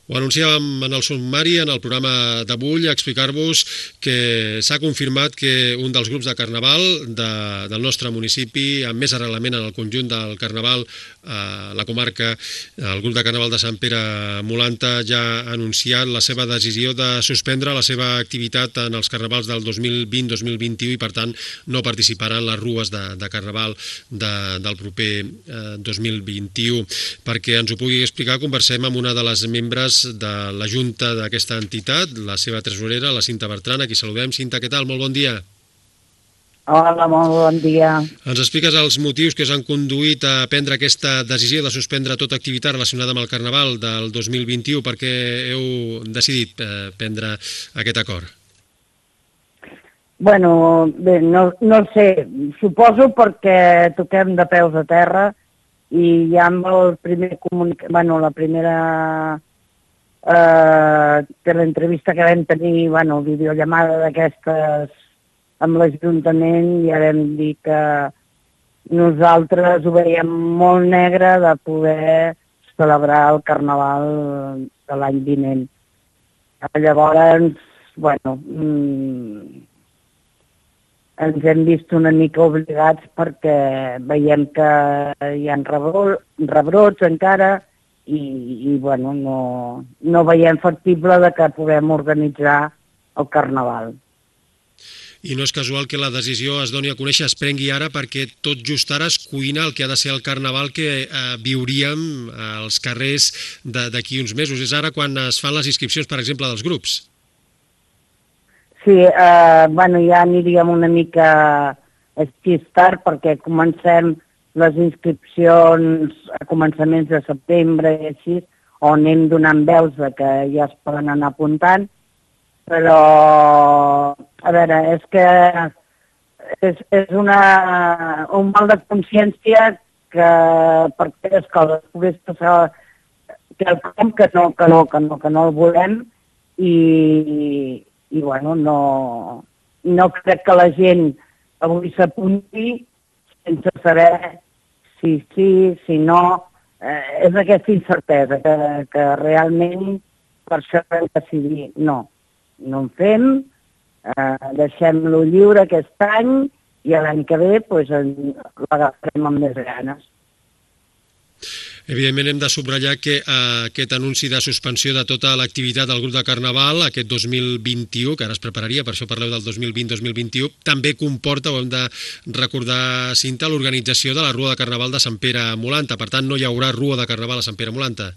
Ho anunciàvem en el sumari, en el programa d'avui, a explicar-vos que s'ha confirmat que un dels grups de carnaval del nostre municipi, amb més arrelament en el conjunt del carnaval, la comarca, el grup de carnaval de Sant Pere Molanta ja ha anunciat la seva decisió de suspendre la seva activitat en els carnavals del 2020-2021 i, per tant, no participarà en les rues de carnaval del proper 2021. Perquè ens ho pugui explicar, conversem amb una de les membres de la Junta d'aquesta entitat, la seva tresorera, la Cinta Bertran, a qui saludem. Cinta, què tal? Molt bon dia. Hola, molt bon dia. Ens expliques els motius que us han conduït a prendre aquesta decisió de suspendre tota activitat relacionada amb el Carnaval del 2021? Per què heu decidit prendre aquest acord? Bueno, bé, no sé, suposo perquè toquem de peus a terra i ja amb el primer la primera l'entrevista que vam tenir, videollamada d'aquestes amb l'Ajuntament, ja vam dir que nosaltres ho veiem molt negre de poder celebrar el Carnaval de l'any vinent. Llavors, ens hem vist una mica obligats perquè veiem que hi ha rebrots encara i no veiem factible de que puguem organitzar el Carnaval. I no és casual que la decisió es doni a conèixer, es prengui ara, perquè tot just ara es cuina el que ha de ser el Carnaval que viuríem als carrers d'aquí uns mesos. És ara quan es fan les inscripcions, per exemple, dels grups. Sí, ja aniríem una mica així tard perquè comencem les inscripcions a començaments de setembre i així, on anem donant veus de que ja es poden anar apuntant, però, a veure, és que és un mal de consciència que per aquestes coses pogués passar quelcom que no el volem i no crec que la gent avui s'apunti sense saber si sí, si no. És aquesta incertesa que realment per això vam decidir no en fem, deixem-lo lliure aquest any i l'any que ve l'agafarem amb més ganes. Evidentment hem de subratllar que aquest anunci de suspensió de tota l'activitat del grup de Carnaval aquest 2021, que ara es prepararia, per això parleu del 2020-2021, també comporta, ho hem de recordar, Cinta, l'organització de la Rua de Carnaval de Sant Pere Molanta. Per tant, no hi haurà Rua de Carnaval a Sant Pere Molanta.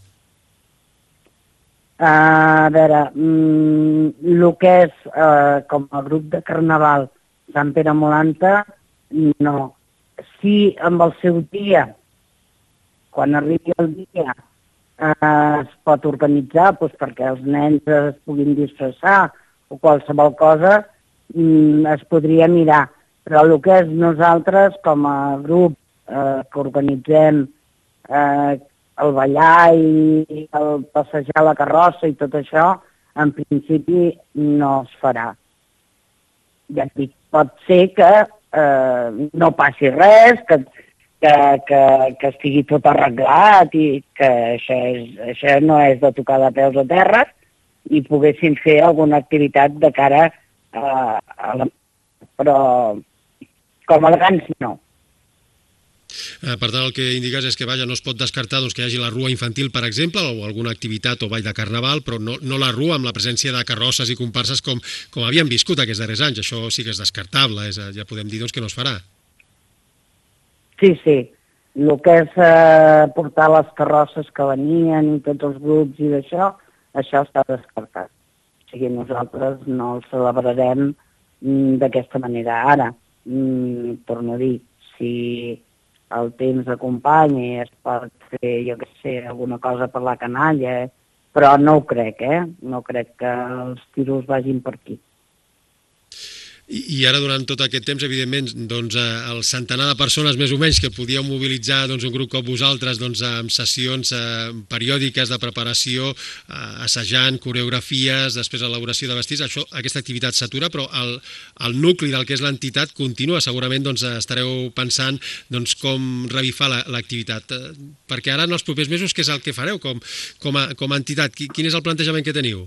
A veure, el que és com a grup de Carnaval Sant Pere Molanta, no. Sí, amb el seu dia, quan arribi el dia, es pot organitzar perquè els nens es puguin disfressar o qualsevol cosa, es podria mirar. Però el que és nosaltres, com a grup que organitzem el ballar i el passejar la carrossa i tot això, en principi no es farà. Ja et dic, pot ser que no passi res, que estigui tot arreglat i que això no és de tocar de peus a terra i poguessin fer alguna activitat de cara a la... Però com abans no. Per tant, el que indiques és que no es pot descartar que hi hagi la rua infantil, per exemple, o alguna activitat o ball de carnaval, però no la rua amb la presència de carrosses i comparses com havíem viscut aquests darrers anys. Això sí que és descartable, ja podem dir que no es farà. Sí. El que és portar les carrosses que venien i tots els grups i això està descartat. O sigui, nosaltres no el celebrarem d'aquesta manera. Ara, torno a dir, si el temps acompanya i es pot fer, alguna cosa per la canalla, però no ho crec, No crec que els tiros vagin per aquí. I ara, durant tot aquest temps, evidentment, doncs, el centenar de persones més o menys que podíeu mobilitzar un grup com vosaltres amb sessions periòdiques de preparació, assajant, coreografies, després elaboració de vestits, aquesta activitat s'atura, però el nucli del que és l'entitat continua. Segurament estareu pensant com revifar l'activitat. Perquè ara, en els propers mesos, què és el que fareu com a entitat? Quin és el plantejament que teniu?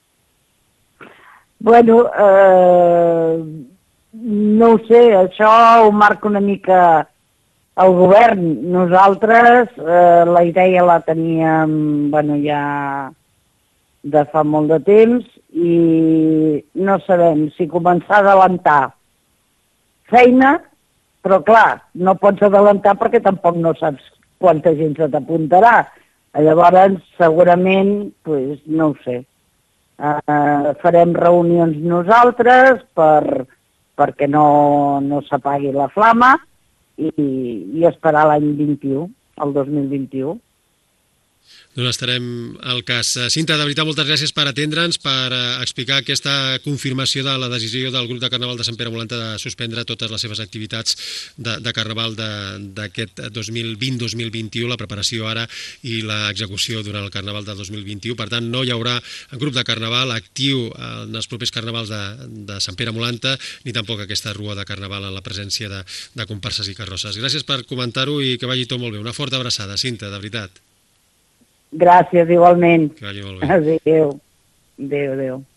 Bueno, no ho sé, això ho marca una mica el govern. Nosaltres la idea la teníem ja de fa molt de temps i no sabem si començar a adelantar feina, però clar, no pots adelantar perquè tampoc no saps quanta gent se t'apuntarà. Llavors, segurament, no ho sé, farem reunions nosaltres perquè no s'apagui la flama i esperar l'any 21, el 2021. Doncs estarem al cas. Cinta, de veritat, moltes gràcies per atendre'ns, per explicar aquesta confirmació de la decisió del grup de Carnaval de Sant Pere Molanta de suspendre totes les seves activitats de Carnaval d'aquest 2020-2021, la preparació ara i l'execució durant el Carnaval de 2021. Per tant, no hi haurà grup de Carnaval actiu en els propers Carnavals de Sant Pere Molanta, ni tampoc aquesta rua de Carnaval en la presència de comparses i carrosses. Gràcies per comentar-ho i que vagi tot molt bé. Una forta abraçada, Cinta, de veritat. Gràcies, igualment. Que vagi molt bé. Adéu. Adéu.